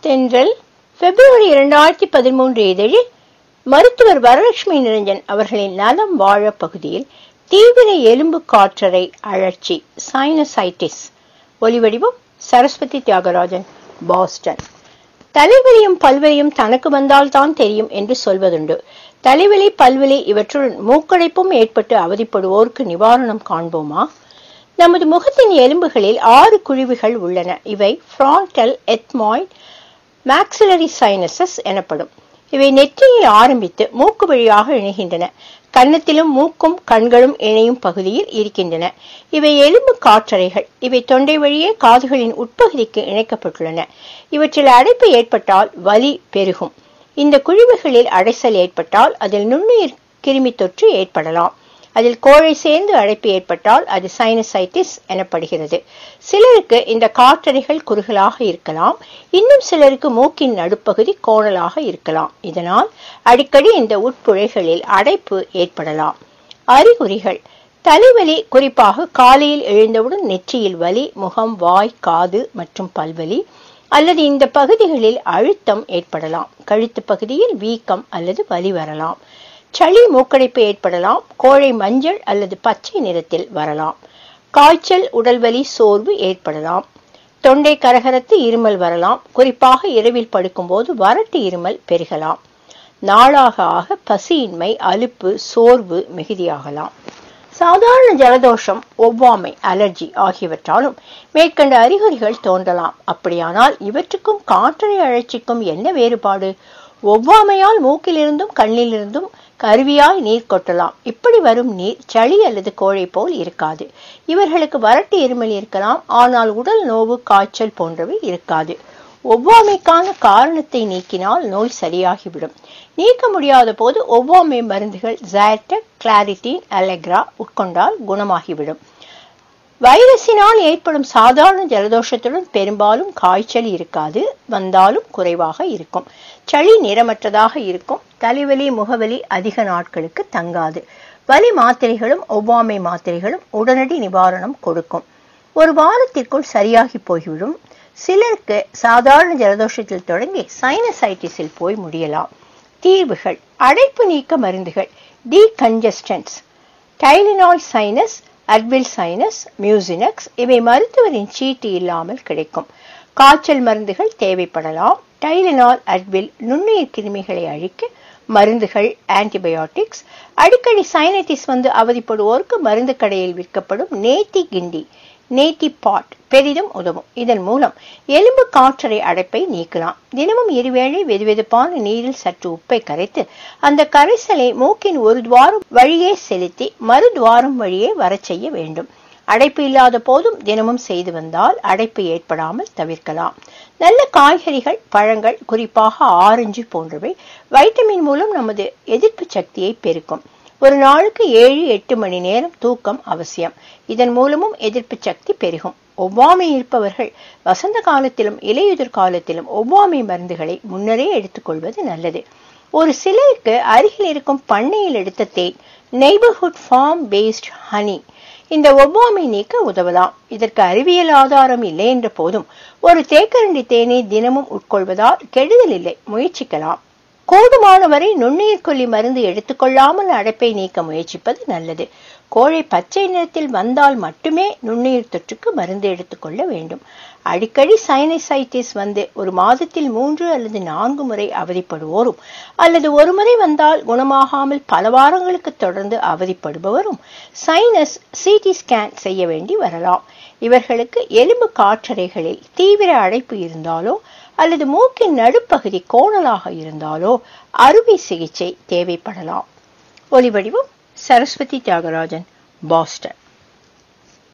தென்றல் பிப்ரவரி 2013 இதழில் மருத்துவர் வரலட்சுமி நிரஞ்சன் அவர்களின் நலம் வாழ பகுதியில் தீவிர எலும்பு காற்றறை அழற்சி சைனசைட்டிஸ். ஒலிவடிவம் சரஸ்வதி தியாகராஜன், பாஸ்டன். தலைவலியும் பல்வலியும் தனக்கு வந்தால் தான் தெரியும் என்று சொல்வதுண்டு. தலைவலி பல்வலி இவற்றுடன் மூக்கடைப்பும் ஏற்பட்டு அவதிப்படுவோருக்கு நிவாரணம் காண்போமா? நமது முகத்தின் எலும்புகளில் 6 குழிவுகள் உள்ளன. இவை ஃப்ரான்டல், எத்மாய்ட், மாக்சிலரி சைனசஸ் எனப்படும். இவை நெற்றியில் ஆரம்பித்து மூக்கு வழியாக இணைகின்றன. கன்னத்திலும் மூக்கும் கண்களும் இணையும் பகுதியில் இருக்கின்றன. இவை எலும்பு காற்றறைகள். இவை தொண்டை வழியே காதுகளின் உட்பகுதிக்கு இணைக்கப்பட்டுள்ளன. இவற்றில் அடைப்பு ஏற்பட்டால் வலி பெருகும். இந்த குழிவுகளில் அடைசல் ஏற்பட்டால் அதில் நுண்ணுயிர் கிருமி தொற்று ஏற்படலாம். அதில் கோழை சேர்ந்து அடைப்பு ஏற்பட்டால் அது சைனசைட்டிஸ் எனப்படுகிறது. சிலருக்கு இந்த காற்றறைகள் குறுகலாக இருக்கலாம். இன்னும் சிலருக்கு மூக்கின் நடுப்பகுதி கோணலாக இருக்கலாம். இதனால் அடிக்கடி இந்த உட்புழைகளில் அடைப்பு ஏற்படலாம். அறிகுறிகள்: தலைவலி, குறிப்பாக காலையில் எழுந்தவுடன் நெற்றியில் வலி, முகம், வாய், காது மற்றும் பல்வலி அல்லது இந்த பகுதிகளில் அழுத்தம் ஏற்படலாம். கழுத்து பகுதியில் வீக்கம் அல்லது வலி வரலாம். சளி, மூக்கடைப்பு ஏற்படலாம். கோழை மஞ்சள் அல்லது பச்சை நிறத்தில் வரலாம். காய்ச்சல், உடல்வலி, சோர்வு ஏற்படலாம். தொண்டை கரகரத்து இருமல் வரலாம். குறிப்பாக இரவில் படுக்கும்போது வறட்டு இருமல் பெருகலாம். நாளாக ஆக பசியின்மை, அலுப்பு, சோர்வு மிகுதியாகலாம். சாதாரண ஜலதோஷம், ஒவ்வாமை, அலர்ஜி ஆகியவற்றாலும் மேற்கண்ட அறிகுறிகள் தோன்றலாம். அப்படியானால் இவற்றுக்கும் காற்றறை அழற்சிக்கும் என்ன வேறுபாடு? ஒவ்வாமையால் மூக்கிலிருந்தும் கண்ணிலிருந்தும் கருவியாய் நீர் கொட்டலாம். இப்படி வரும் நீர் சளி அல்லது கோழை போல் இருக்காது. இவர்களுக்கு வறட்டு இருமல் இருக்கலாம், ஆனால் உடல் நோவு, காய்ச்சல் போன்றவை இருக்காது. ஒவ்வாமைக்கான காரணத்தை நீக்கினால் நோய் சரியாகிவிடும். நீக்க முடியாத போது ஒவ்வாமை மருந்துகள் ஜார்டெக், கிளாரிட்டின், அலெக்ரா உட்கொண்டால் குணமாகிவிடும். வைரஸினால் ஏற்படும் சாதாரண ஜலதோஷத்துடன் பெரும்பாலும் காய்ச்சல் இருக்காது. வந்தாலும் குறைவாக இருக்கும். சளி நிறமற்றதாக இருக்கும். தலைவலி, முகவலி அதிக நாட்களுக்கு தங்காது. வலி மாத்திரைகளும் ஒவ்வாமை மாத்திரைகளும் உடனடி நிவாரணம் கொடுக்கும். ஒரு வாரத்திற்குள் சரியாகி போய்விடும். சிலருக்கு சாதாரண ஜலதோஷத்தில் தொடங்கி சைனசைட்டிஸில் போய் முடியலாம். தீர்வுகள்: அடைப்பு நீக்க மருந்துகள், decongestants, Tylenol sinus, Advil sinus, Mucinex. இவை மருத்துவரின் சீட்டு இல்லாமல் கிடைக்கும். காய்ச்சல் மருந்துகள் தேவைப்படலாம். டைலினால், அட்வில் நுண்ணுயிர் கிருமிகளை அழிக்க மருந்துகள், ஆன்டிபயோட்டிக்ஸ். அடிக்கடி சைனடிஸ் வந்து அவதிப்படுவோருக்கு மருந்து கடையில் விற்கப்படும் நேத்தி கிண்டி, நேத்தி பாட் பெரிதும் உதவும். இதன் மூலம் எலும்பு காற்றறை அடைப்பை நீக்கலாம். தினமும் இருவேளை வெதுவெதுப்பான நீரில் சற்று உப்பை கரைத்து அந்த கரைசலை மூக்கின் ஒரு துவாரம் வழியே செலுத்தி மறு துவாரம் வழியே வர செய்ய வேண்டும். அடைப்பு இல்லாத போதும் தினமும் செய்து வந்தால் அடைப்பு ஏற்படாமல் தவிர்க்கலாம். நல்ல காய்கறிகள், பழங்கள், குறிப்பாக ஆரஞ்சு போன்றவை வைட்டமின் மூலம் நமது எதிர்ப்பு சக்தியை பெருக்கும். ஒரு நாளுக்கு 7-8 மணி நேரம் தூக்கம் அவசியம். இதன் மூலமும் எதிர்ப்பு சக்தி பெருகும். ஒவ்வாமை இருப்பவர்கள் வசந்த காலத்திலும் இலையுதிர் காலத்திலும் ஒவ்வாமை மருந்துகளை முன்னரே எடுத்துக்கொள்வது நல்லது. ஒரு சிலருக்கு அருகில் இருக்கும் பண்ணையில் எடுத்த தேன், நெய்பர்ஹுட் ஃபார்ம் பேஸ்ட் ஹனி, இந்த ஒவ்வாமை நீக்க உதவலாம். இதற்கு அறிவியல் ஆதாரம் இல்லை என்ற போதும் ஒரு தேக்கரண்டி தேனை தினமும் உட்கொள்வதால் கெடுதல் இல்லை. முயற்சிக்கலாம். கூடுமானவரை நுண்ணுயிர் கொல்லி மருந்து எடுத்துக்கொள்ளாமல் அடைப்பை நீக்க முயற்சிப்பது நல்லது. கோழை பச்சை நிறத்தில் வந்தால் மட்டுமே நுண்ணுயிர் தொற்றுக்கு மருந்து எடுத்துக்கொள்ள வேண்டும். அடிக்கடி சைனசைட்டிஸ் வந்து ஒரு மாதத்தில் 3 அல்லது 4 முறை அவதிப்படுவோரும் அல்லது ஒரு முறை வந்தால் குணமாகாமல் பல வாரங்களுக்கு தொடர்ந்து அவதிப்படுபவரும் சைனஸ் சிடி ஸ்கேன் செய்ய வேண்டி வரலாம். இவர்களுக்கு எலும்பு காற்றறைகளில் தீவிர அடைப்பு இருந்தாலோ அல்லது மூக்கின் நடுப்பகுதி கோணலாக இருந்தாலோ அறுவை சிகிச்சை தேவைப்படலாம். ஒலிவடிவம் சரஸ்வதி தியாகராஜன், பாஸ்டன்.